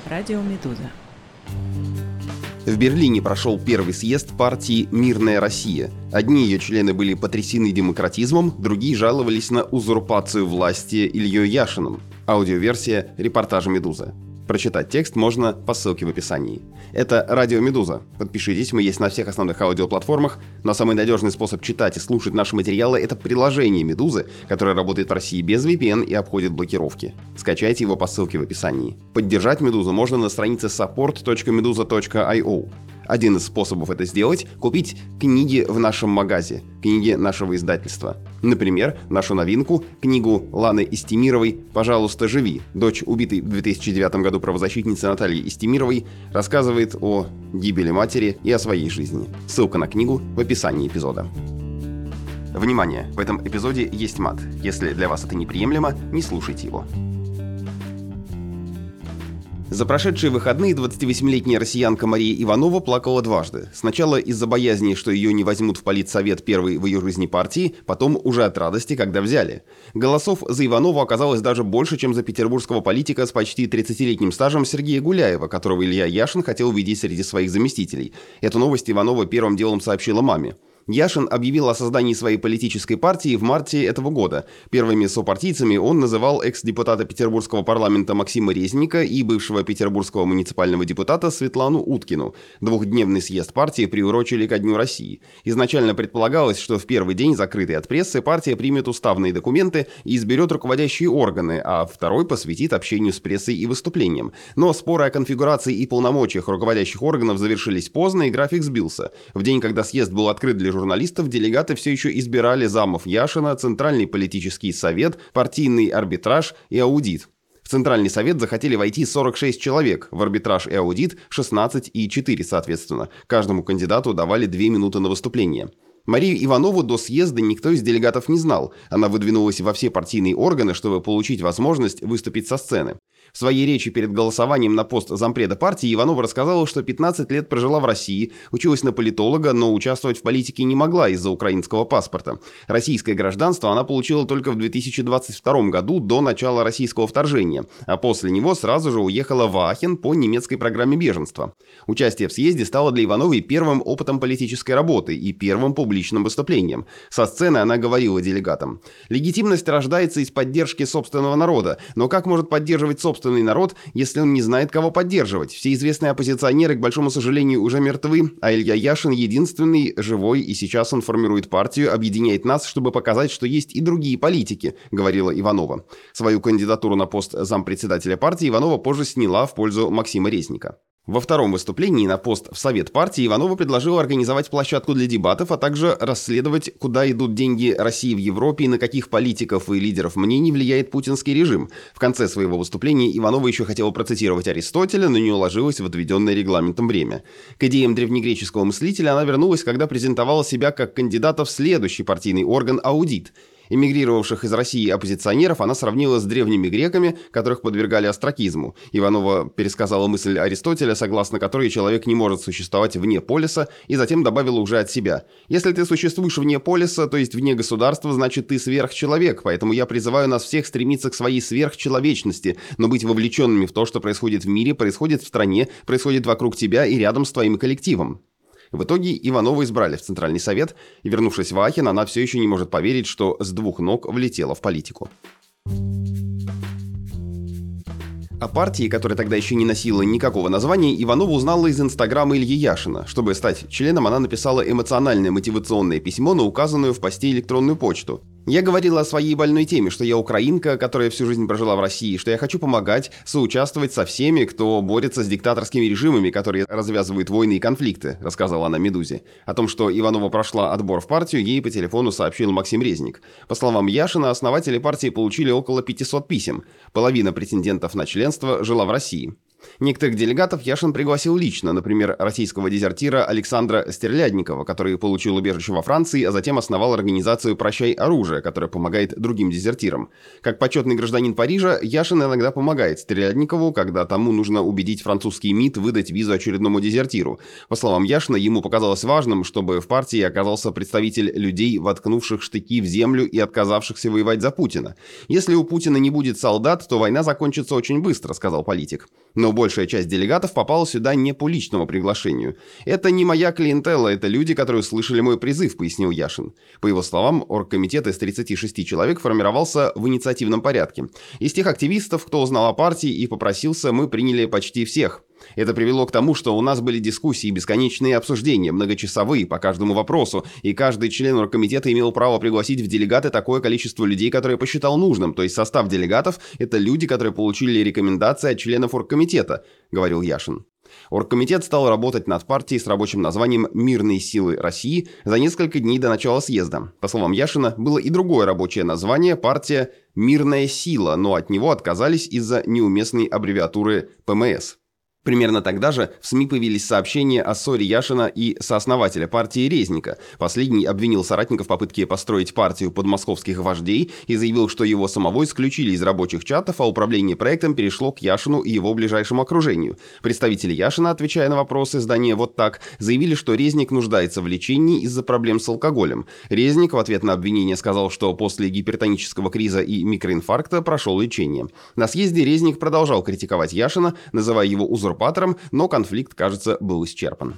Радио «Медуза». В Берлине прошел первый съезд партии «Мирная Россия». Одни ее члены были потрясены демократизмом, другие жаловались на узурпацию власти Ильей Яшиным. Аудиоверсия репортажа «Медуза». Прочитать текст можно по ссылке в описании. Это Радио «Медуза». Подпишитесь, мы есть на всех основных аудиоплатформах, но самый надежный способ читать и слушать наши материалы – это приложение «Медузы», которое работает в России без VPN и обходит блокировки. Скачайте его по ссылке в описании. Поддержать «Медузу» можно на странице support.meduza.io. Один из способов это сделать – купить книги в нашем магазе, книги нашего издательства. Например, нашу новинку, книгу Ланы Истемировой «Пожалуйста, живи». Дочь убитой в 2009 году правозащитницы Натальи Истемировой рассказывает о гибели матери и о своей жизни. Ссылка на книгу в описании эпизода. Внимание! В этом эпизоде есть мат. Если для вас это неприемлемо, не слушайте его. За прошедшие выходные 28-летняя россиянка Мария Иванова плакала дважды. Сначала из-за боязни, что ее не возьмут в политсовет первой в ее жизни партии, потом уже от радости, когда взяли. Голосов за Иванову оказалось даже больше, чем за петербургского политика с почти 30-летним стажем Сергея Гуляева, которого Илья Яшин хотел видеть среди своих заместителей. Эту новость Иванова первым делом сообщила маме. Яшин объявил о создании своей политической партии в марте этого года. Первыми сопартийцами он называл экс-депутата Петербургского парламента Максима Резника и бывшего петербургского муниципального депутата Светлану Уткину. Двухдневный съезд партии приурочили ко Дню России. Изначально предполагалось, что в первый день, закрытый от прессы, партия примет уставные документы и изберет руководящие органы, а второй посвятит общению с прессой и выступлениям. Но споры о конфигурации и полномочиях руководящих органов завершились поздно, и график сбился. В день, когда съезд был открыт для журналистов, делегаты все еще избирали замов Яшина, Центральный политический совет, партийный арбитраж и аудит. В Центральный совет захотели войти 46 человек, в арбитраж и аудит 16 и 4 соответственно. Каждому кандидату давали 2 минуты на выступление. Марию Иванову до съезда никто из делегатов не знал. Она выдвинулась во все партийные органы, чтобы получить возможность выступить со сцены. В своей речи перед голосованием на пост зампреда партии Иванова рассказала, что 15 лет прожила в России, училась на политолога, но участвовать в политике не могла из-за украинского паспорта. Российское гражданство она получила только в 2022 году, до начала российского вторжения, а после него сразу же уехала в Аахен по немецкой программе беженства. Участие в съезде стало для Ивановой первым опытом политической работы и первым публичным выступлением. Со сцены она говорила делегатам: «Легитимность рождается из поддержки собственного народа, но как может поддерживать собственный народ, если он не знает, кого поддерживать? Все известные оппозиционеры, к большому сожалению, уже мертвы, а Илья Яшин единственный живой, и сейчас он формирует партию, объединяет нас, чтобы показать, что есть и другие политики», — говорила Иванова. Свою кандидатуру на пост зампредседателя партии Иванова позже сняла в пользу Максима Резника. Во втором выступлении на пост в Совет партии Иванова предложила организовать площадку для дебатов, а также расследовать, куда идут деньги России в Европе и на каких политиков и лидеров мнений влияет путинский режим. В конце своего выступления Иванова еще хотела процитировать Аристотеля, но не уложилась в отведенное регламентом время. К идеям древнегреческого мыслителя она вернулась, когда презентовала себя как кандидата в следующий партийный орган «Аудит». Эмигрировавших из России оппозиционеров она сравнила с древними греками, которых подвергали остракизму. Иванова пересказала мысль Аристотеля, согласно которой человек не может существовать вне полиса, и затем добавила уже от себя: «Если ты существуешь вне полиса, то есть вне государства, значит ты сверхчеловек, поэтому я призываю нас всех стремиться к своей сверхчеловечности, но быть вовлеченными в то, что происходит в мире, происходит в стране, происходит вокруг тебя и рядом с твоим коллективом». В итоге Иванову избрали в Центральный совет, и, вернувшись в Аахен, она все еще не может поверить, что с двух ног влетела в политику. О партии, которая тогда еще не носила никакого названия, Иванова узнала из инстаграма Ильи Яшина. Чтобы стать членом, она написала эмоциональное мотивационное письмо на указанную в посте электронную почту. «Я говорила о своей больной теме, что я украинка, которая всю жизнь прожила в России, что я хочу помогать, соучаствовать со всеми, кто борется с диктаторскими режимами, которые развязывают войны и конфликты», — рассказала она «Медузе». О том, что Иванова прошла отбор в партию, ей по телефону сообщил Максим Резник. По словам Яшина, основатели партии получили около 500 писем. Половина претендентов на членство жила в России. Некоторых делегатов Яшин пригласил лично, например, российского дезертира Александра Стерлядникова, который получил убежище во Франции, а затем основал организацию «Прощай оружие», которая помогает другим дезертирам. Как почетный гражданин Парижа, Яшин иногда помогает Стерлядникову, когда тому нужно убедить французский МИД выдать визу очередному дезертиру. По словам Яшина, ему показалось важным, чтобы в партии оказался представитель людей, воткнувших штыки в землю и отказавшихся воевать за Путина. «Если у Путина не будет солдат, то война закончится очень быстро», — сказал политик. Но Но большая часть делегатов попала сюда не по личному приглашению. «Это не моя клиентела, это люди, которые услышали мой призыв», — пояснил Яшин. По его словам, оргкомитет из 36 человек формировался в инициативном порядке. Из тех активистов, кто узнал о партии и попросился, мы приняли почти всех. Это привело к тому, что у нас были дискуссии, бесконечные обсуждения, многочасовые по каждому вопросу, и каждый член оргкомитета имел право пригласить в делегаты такое количество людей, которое посчитал нужным, то есть состав делегатов – это люди, которые получили рекомендации от членов оргкомитета, говорил Яшин. Оргкомитет стал работать над партией с рабочим названием «Мирные силы России» за несколько дней до начала съезда. По словам Яшина, было и другое рабочее название – партия «Мирная сила», но от него отказались из-за неуместной аббревиатуры ПМС. Примерно тогда же в СМИ появились сообщения о ссоре Яшина и сооснователя партии Резника. Последний обвинил соратников в попытке построить партию подмосковских вождей и заявил, что его самого исключили из рабочих чатов, а управление проектом перешло к Яшину и его ближайшему окружению. Представители Яшина, отвечая на вопросы издания «Вот так», заявили, что Резник нуждается в лечении из-за проблем с алкоголем. Резник в ответ на обвинение сказал, что после гипертонического криза и микроинфаркта прошел лечение. На съезде Резник продолжал критиковать Яшина, называя его узурпатором, но конфликт, кажется, был исчерпан.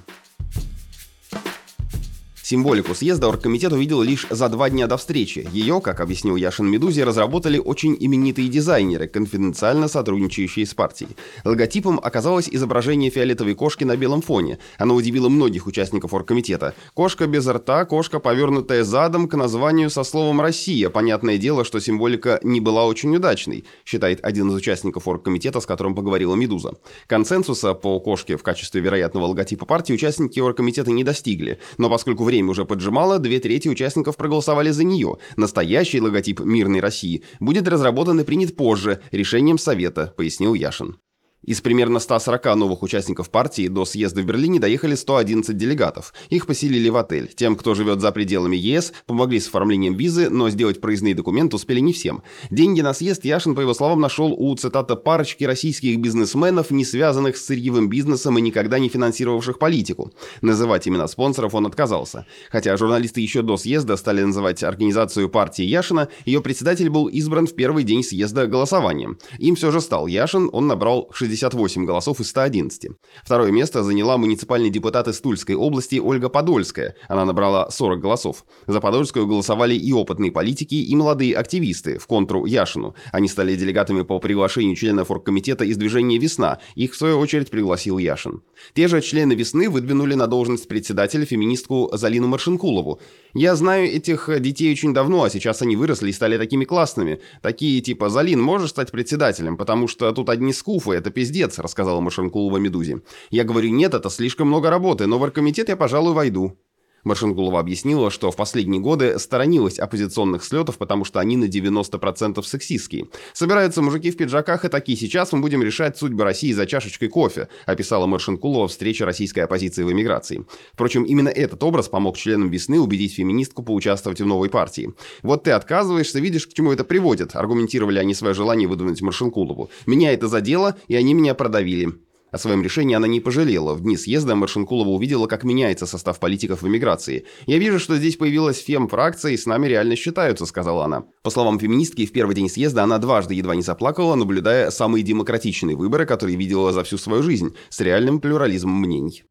Символику съезда оргкомитет увидел лишь за 2 дня до встречи. Ее, как объяснил Яшин Медузе, разработали очень именитые дизайнеры, конфиденциально сотрудничающие с партией. Логотипом оказалось изображение фиолетовой кошки на белом фоне. Оно удивило многих участников оргкомитета. Кошка без рта, кошка, повернутая задом к названию со словом «Россия». Понятное дело, что символика не была очень удачной, считает один из участников оргкомитета, с которым поговорила Медуза. Консенсуса по кошке в качестве вероятного логотипа партии участники оргкомитета не достигли. Но поскольку время уже поджимало, 2/3 участников проголосовали за нее. Настоящий логотип «Мирной России» будет разработан и принят позже, решением Совета, пояснил Яшин. Из примерно 140 новых участников партии до съезда в Берлине доехали 111 делегатов. Их поселили в отель. Тем, кто живет за пределами ЕС, помогли с оформлением визы, но сделать проездные документы успели не всем. Деньги на съезд Яшин, по его словам, нашел у, цитата, «парочки российских бизнесменов, не связанных с сырьевым бизнесом и никогда не финансировавших политику». Называть имена спонсоров он отказался. Хотя журналисты еще до съезда стали называть организацию партии Яшина, ее председатель был избран в первый день съезда голосованием. Им все же стал Яшин, он набрал 68 голосов из 111. Второе место заняла муниципальный депутат из Тульской области Ольга Подольская. Она набрала 40 голосов. За Подольскую голосовали и опытные политики, и молодые активисты в контру Яшину. Они стали делегатами по приглашению членов оргкомитета из движения «Весна». Их, в свою очередь, пригласил Яшин. Те же члены «Весны» выдвинули на должность председателя феминистку Залину Маршинкулову. «Я знаю этих детей очень давно, а сейчас они выросли и стали такими классными. Такие типа «Залин, можешь стать председателем? Потому что тут одни скуфы, это пиздец», — рассказала Маршинкулова Медузе. «Я говорю, нет, это слишком много работы, но в оргкомитет я, пожалуй, войду». Маршинкулова объяснила, что в последние годы сторонилась оппозиционных слетов, потому что они на 90% сексистские. «Собираются мужики в пиджаках и такие: сейчас мы будем решать судьбы России за чашечкой кофе», описала Маршинкулова встреча российской оппозиции в эмиграции. Впрочем, именно этот образ помог членам «Весны» убедить феминистку поучаствовать в новой партии. «Вот ты отказываешься, видишь, к чему это приводит», аргументировали они свое желание выдвинуть Маршинкулову. «Меня это задело, и они меня продавили». О своем решении она не пожалела. В дни съезда Маршинкулова увидела, как меняется состав политиков в эмиграции. «Я вижу, что здесь появилась фем-фракция, и с нами реально считаются», — сказала она. По словам феминистки, в первый день съезда она дважды едва не заплакала, наблюдая самые демократичные выборы, которые видела за всю свою жизнь, с реальным плюрализмом мнений.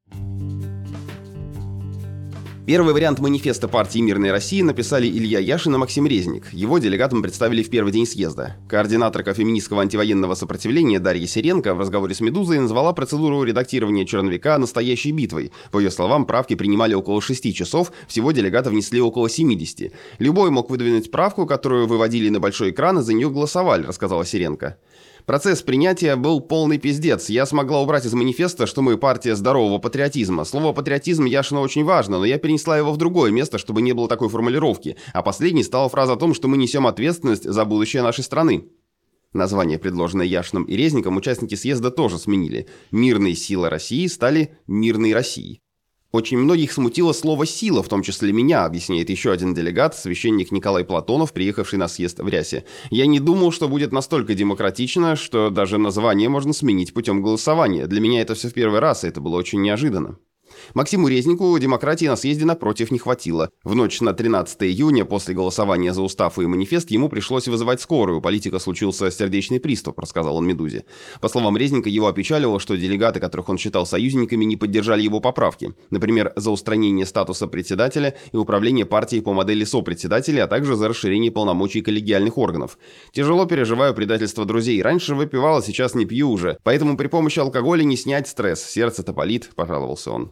Первый вариант манифеста партии «Мирной России» написали Илья Яшин и Максим Резник. Его делегатам представили в первый день съезда. Координаторка феминистского антивоенного сопротивления Дарья Сиренко в разговоре с «Медузой» назвала процедуру редактирования черновика настоящей битвой. По ее словам, правки принимали около 6 часов, всего делегаты внесли около 70. Любой мог выдвинуть правку, которую выводили на большой экран, и за нее голосовали, рассказала Сиренко. Процесс принятия был полный пиздец. Я смогла убрать из манифеста, что мы партия здорового патриотизма. Слово «патриотизм» Яшину очень важно, но я перенесла его в другое место, чтобы не было такой формулировки. А последней стала фраза о том, что мы несем ответственность за будущее нашей страны. Название, предложенное Яшиным и Резником, участники съезда тоже сменили. «Мирные силы России» стали «Мирной Россией». Очень многих смутило слово «сила», в том числе меня, объясняет еще один делегат, священник Николай Платонов, приехавший на съезд в рясе. «Я не думал, что будет настолько демократично, что даже название можно сменить путем голосования. Для меня это все в первый раз, и это было очень неожиданно». Максиму Резнику демократии на съезде напротив не хватило. В ночь на 13 июня после голосования за устав и манифест ему пришлось вызывать скорую. У политика случился сердечный приступ, рассказал он «Медузе». По словам Резника, его опечалило, что делегаты, которых он считал союзниками, не поддержали его поправки. Например, за устранение статуса председателя и управление партией по модели сопредседателя, а также за расширение полномочий коллегиальных органов. «Тяжело переживаю предательство друзей. Раньше выпивал, а сейчас не пью уже. Поэтому при помощи алкоголя не снять стресс. Сердце-то болит», – пожаловался он.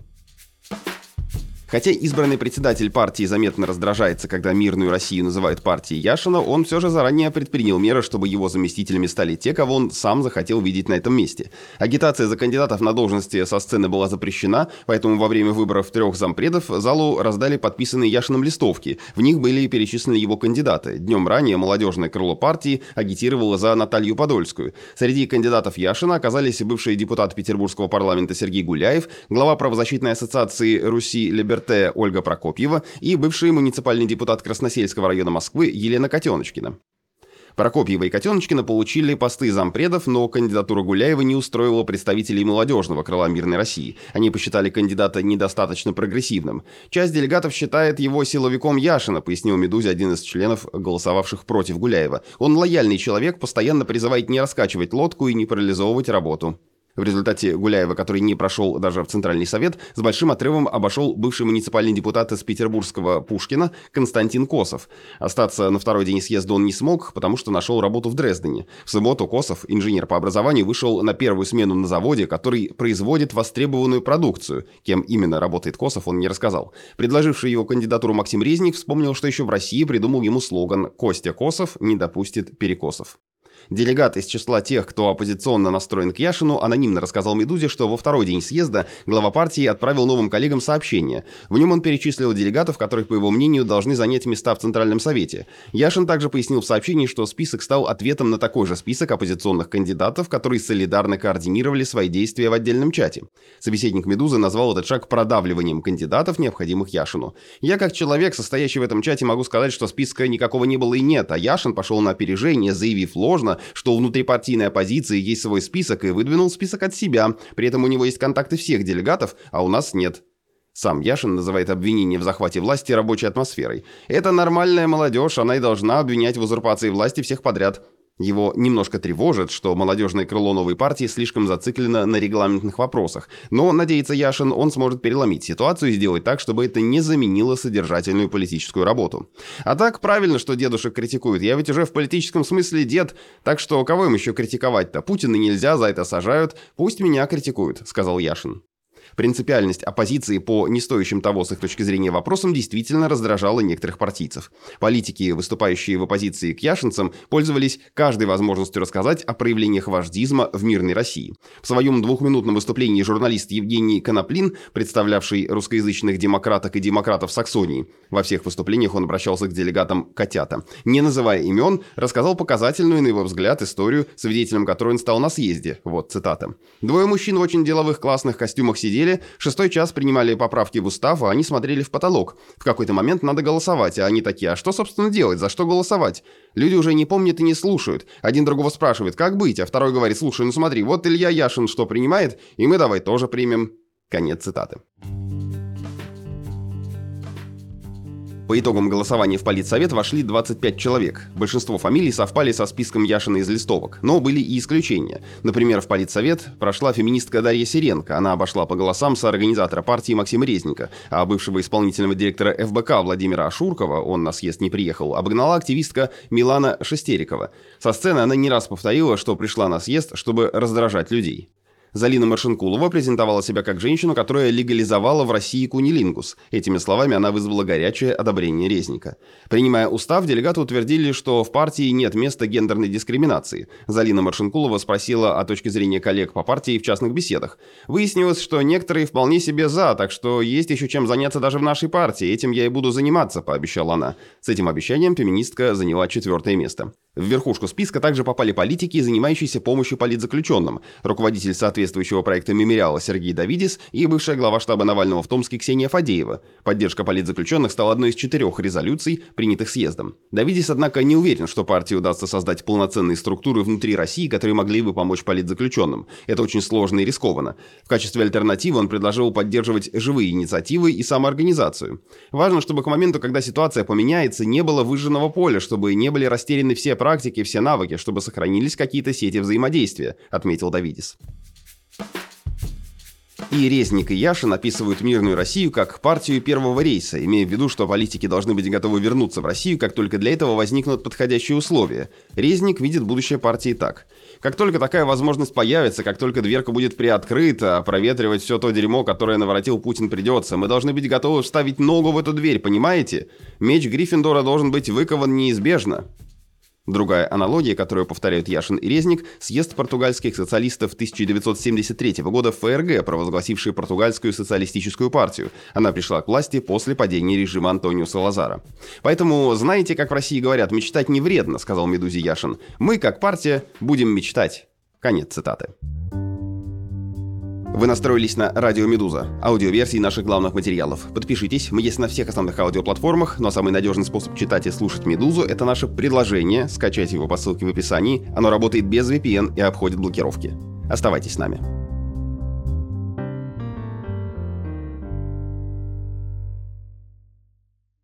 Хотя избранный председатель партии заметно раздражается, когда мирную Россию называют партией Яшина, он все же заранее предпринял меры, чтобы его заместителями стали те, кого он сам захотел видеть на этом месте. Агитация за кандидатов на должности со сцены была запрещена, поэтому во время выборов 3 зампредов залу раздали подписанные Яшиным листовки. В них были перечислены его кандидаты. Днем ранее молодежное крыло партии агитировало за Наталью Подольскую. Среди кандидатов Яшина оказались бывший депутат Петербургского парламента Сергей Гуляев, глава правозащитной ассоциации «Руси Либерте» Ольга Прокопьева и бывший муниципальный депутат Красносельского района Москвы Елена Котеночкина. Прокопьева и Котеночкина получили посты зампредов, но кандидатура Гуляева не устроила представителей молодежного крыла «Мирной России». Они посчитали кандидата недостаточно прогрессивным. Часть делегатов считает его силовиком Яшина, пояснил «Медузе» один из членов, голосовавших против Гуляева. Он лояльный человек, постоянно призывает не раскачивать лодку и не парализовывать работу. В результате Гуляева, который не прошел даже в Центральный совет, с большим отрывом обошел бывший муниципальный депутат из петербургского Пушкина Константин Косов. Остаться на второй день съезда он не смог, потому что нашел работу в Дрездене. В субботу Косов, инженер по образованию, вышел на первую смену на заводе, который производит востребованную продукцию. Кем именно работает Косов, он не рассказал. Предложивший его кандидатуру Максим Резник вспомнил, что еще в России придумал ему слоган «Костя Косов не допустит перекосов». Делегат из числа тех, кто оппозиционно настроен к Яшину, анонимно рассказал «Медузе», что во второй день съезда глава партии отправил новым коллегам сообщение. В нем он перечислил делегатов, которых, по его мнению, должны занять места в Центральном совете. Яшин также пояснил в сообщении, что список стал ответом на такой же список оппозиционных кандидатов, которые солидарно координировали свои действия в отдельном чате. Собеседник «Медузы» назвал этот шаг продавливанием кандидатов, необходимых Яшину. «Я, как человек, состоящий в этом чате, могу сказать, что списка никакого не было и нет, а Яшин пошел на опережение, заявив ложно, что у внутрипартийной оппозиции есть свой список и выдвинул список от себя. При этом у него есть контакты всех делегатов, а у нас нет». Сам Яшин называет обвинение в захвате власти рабочей атмосферой. «Это нормальная молодежь, она и должна обвинять в узурпации власти всех подряд». Его немножко тревожит, что молодежное крыло новой партии слишком зациклено на регламентных вопросах. Но, надеется Яшин, он сможет переломить ситуацию и сделать так, чтобы это не заменило содержательную политическую работу. А так, правильно, что дедушек критикуют. Я ведь уже в политическом смысле дед, так что кого им еще критиковать-то? Путина нельзя, за это сажают. Пусть меня критикуют, сказал Яшин. Принципиальность оппозиции по не стоящим того с их точки зрения вопросам действительно раздражала некоторых партийцев. Политики, выступающие в оппозиции к яшинцам, пользовались каждой возможностью рассказать о проявлениях вождизма в мирной России. В своем двухминутном выступлении журналист Евгений Коноплин, представлявший русскоязычных демократок и демократов Саксонии, во всех выступлениях он обращался к делегатам «котята». Не называя имен, рассказал показательную, на его взгляд, историю, свидетелем которой он стал на съезде. Вот цитата. «Двое мужчин в очень деловых классных костюмах сидели, 6-й час принимали поправки в устав, а они смотрели в потолок. В какой-то момент надо голосовать, а они такие: а что, собственно, делать? За что голосовать? Люди уже не помнят и не слушают. Один другого спрашивает, как быть, а второй говорит: слушай, ну смотри, вот Илья Яшин что принимает, и мы давай тоже примем». Конец цитаты. По итогам голосования в Политсовет вошли 25 человек. Большинство фамилий совпали со списком Яшина из листовок, но были и исключения. Например, в Политсовет прошла феминистка Дарья Сиренко. Она обошла по голосам соорганизатора партии Максима Резника, а бывшего исполнительного директора ФБК Владимира Ашуркова, он на съезд не приехал, обогнала активистка Милана Шестерикова. Со сцены она не раз повторила, что пришла на съезд, чтобы раздражать людей. Залина Маршинкулова презентовала себя как женщину, которая легализовала в России кунилингус. Этими словами она вызвала горячее одобрение Резника. Принимая устав, делегаты утвердили, что в партии нет места гендерной дискриминации. Залина Маршинкулова спросила о точке зрения коллег по партии в частных беседах. Выяснилось, что некоторые вполне себе за, так что есть еще чем заняться даже в нашей партии. Этим я и буду заниматься, пообещала она. С этим обещанием феминистка заняла 4-е место. В верхушку списка также попали политики, занимающиеся помощью политзаключенным. Руководитель соответствующей соответствующего проекта мемориала Сергей Давидис и бывшая глава штаба Навального в Томске Ксения Фадеева. Поддержка политзаключенных стала одной из 4 резолюций, принятых съездом. Давидис, однако, не уверен, что партии удастся создать полноценные структуры внутри России, которые могли бы помочь политзаключенным. Это очень сложно и рискованно. В качестве альтернативы он предложил поддерживать живые инициативы и самоорганизацию. Важно, чтобы к моменту, когда ситуация поменяется, не было выжженного поля, чтобы не были растеряны все практики, все навыки, чтобы сохранились какие-то сети взаимодействия, отметил Давидис. И Резник, и Яшин описывают мирную Россию как партию первого рейса, имея в виду, что политики должны быть готовы вернуться в Россию, как только для этого возникнут подходящие условия. Резник видит будущее партии так. Как только такая возможность появится, как только дверка будет приоткрыта, проветривать все то дерьмо, которое наворотил Путин, придется, мы должны быть готовы вставить ногу в эту дверь, понимаете? Меч Гриффиндора должен быть выкован неизбежно. Другая аналогия, которую повторяют Яшин и Резник, съезд португальских социалистов 1973 года в ФРГ, провозгласивший португальскую социалистическую партию. Она пришла к власти после падения режима Антонио Салазара. Поэтому, знаете, как в России говорят, мечтать не вредно, сказал Медузе Яшин. Мы, как партия, будем мечтать. Конец цитаты. Вы настроились на Радио Медуза, аудиоверсии наших главных материалов. Подпишитесь, мы есть на всех основных аудиоплатформах, но самый надежный способ читать и слушать Медузу – это наше предложение, скачайте его по ссылке в описании, оно работает без VPN и обходит блокировки. Оставайтесь с нами.